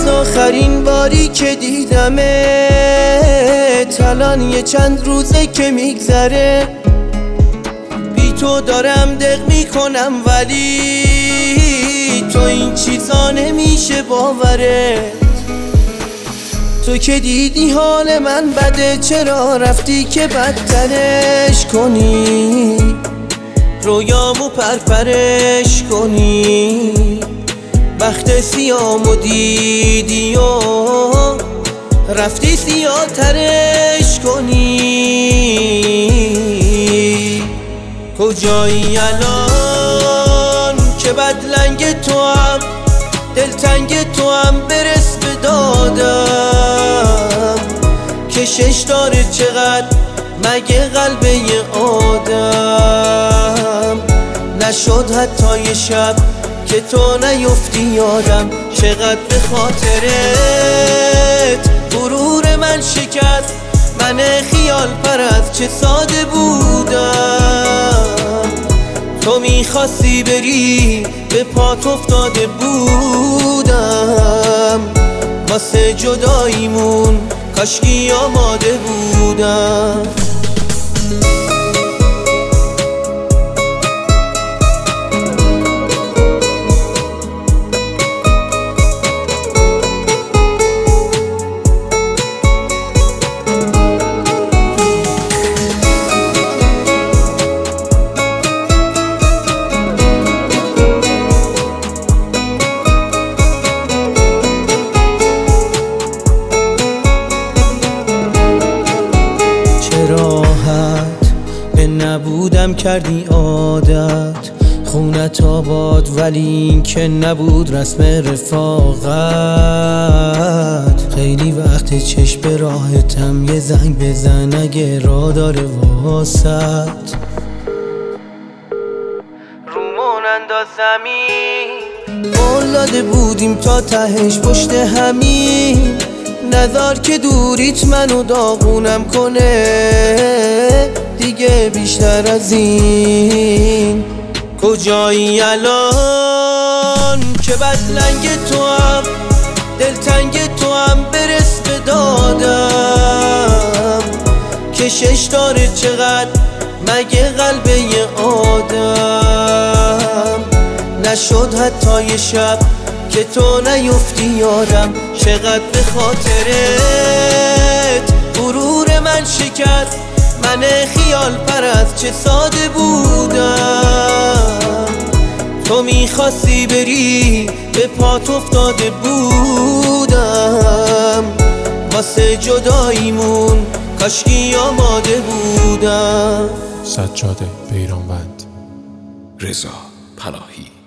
از آخرین باری که دیدمت الان یه چند روزه که میگذره، بی تو دارم دق میکنم ولی تو این چیزا نمیشه باوره. تو که دیدی حال من بده، چرا رفتی که بدترش کنی، رویامو پرپرش کنی، بخت سیامو دیدی و رفتی سیاه ترش کنی. کجایی الان که بدلنگ تو هم دلتنگ تو هم برس به دادم، کشش داره چقدر مگه قلب یه آدم، نشد حتی یه شب که تو نیفتی یادم، چقدر به خاطرت غرور من شکست، من خیال پرست چه ساده بودم، تو میخواستی بری به پات افتاده بودم، واسه جداییمون کاشکی آماده بودم. نبودم کردی عادت خونت آباد، ولی این که نبود رسم رفاقت. خیلی وقت چشم به راحتم، یه زنگ بزن اگه راه داره واسط، رومون انداز زمین، قول داده بودیم تا تهش پشت همین، نذار که دوریت منو داغونم کنه دیگه بیشتر از این. کجایی الان که بدلنگ تو هم دلتنگ تو هم برس به دادم، کشش داره چقدر مگه قلب یه آدم، نشد حتی یه شب که تو نیفتی یادم، چقدر به خاطرت غرور من شکست، من خیال پرست چه ساده بودم، تو میخواستی بری به پات افتاده بودم، واسه جداییمون کاشکی آماده بودم. سجاده بیرانوند. رضا پناهی.